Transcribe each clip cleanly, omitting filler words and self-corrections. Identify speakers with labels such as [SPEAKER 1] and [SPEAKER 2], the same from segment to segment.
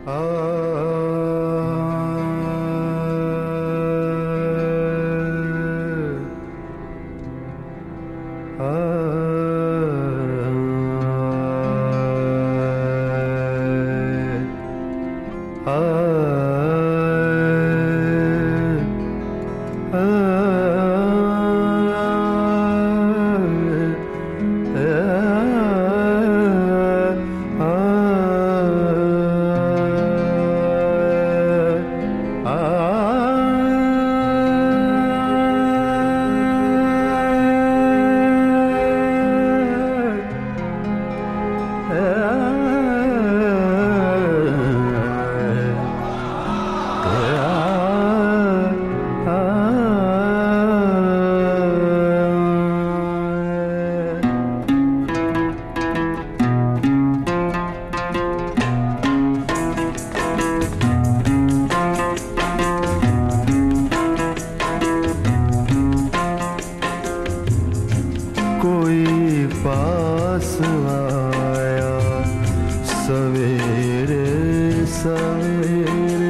[SPEAKER 1] कोई पास आया सवेरे सवेरे,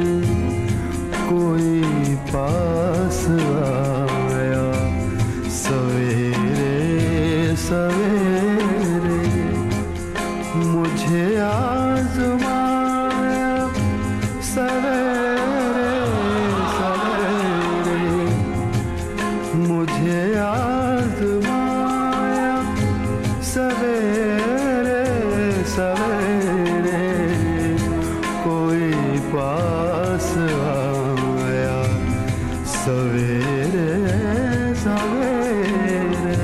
[SPEAKER 1] कोई पास आया सवेरे सवेरे, मुझे आज़माया सवेरे सवेरे, मुझे आज़माया सवेरे सवेरे, कोई पास आया सवेरे सवेरे।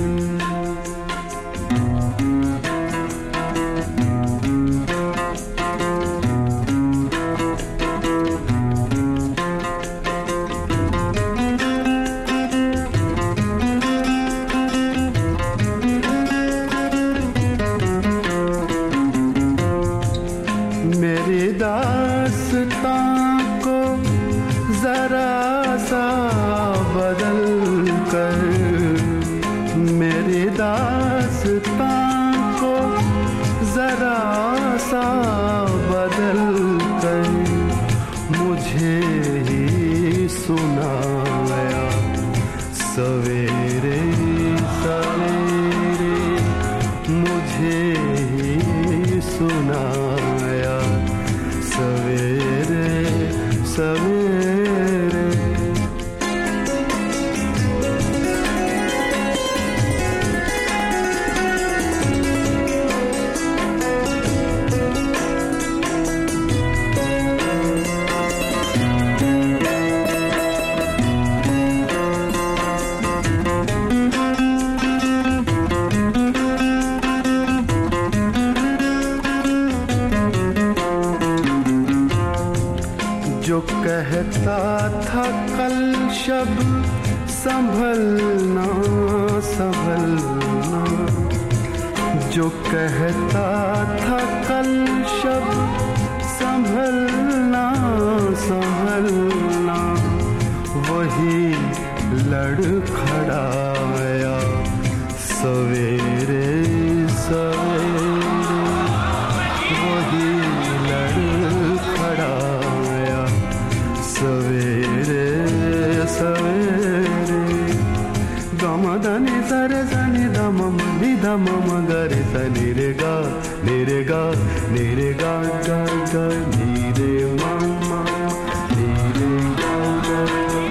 [SPEAKER 1] मेरी दास्तां को जरा सा बदल कर, मेरी दास्तां को जरा सा बदल कर, मुझे ही सुनाया सवेरे सवेरे, मुझे ही सुनाया सवेरे सवेरे। जो कहता था कल शब संभलना संभलना, जो कहता था कल शब संभलना संभलना, वही लड़खड़ाया सवेरे सवेरे, वही लड़खड़ाया सवेरे सवेरे। गम धनि सरे सनि धम नि धम मगरे सनि रे गा नि रे गा गा गा नि रे मा मा नि रे गा गा।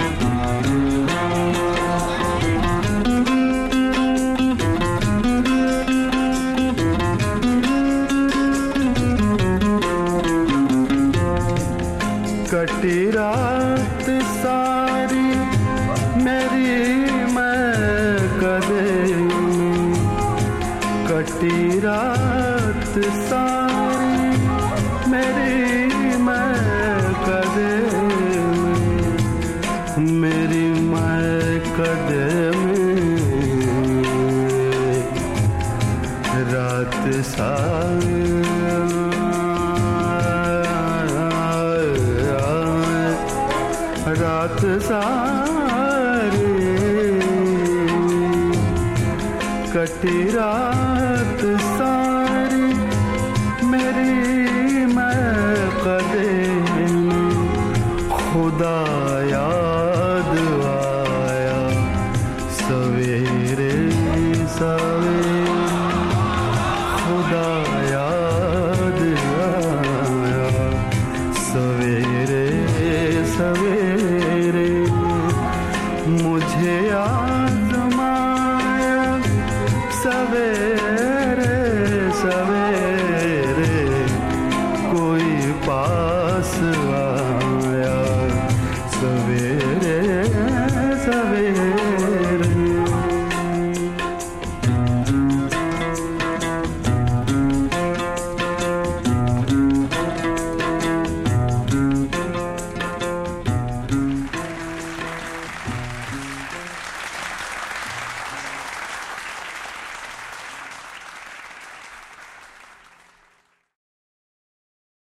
[SPEAKER 1] कटी रात सारी मेरी महकदे में, कटी रात सारी मेरी महकदे में, मेरी महकदे में रात सारी रात सारी कटी रात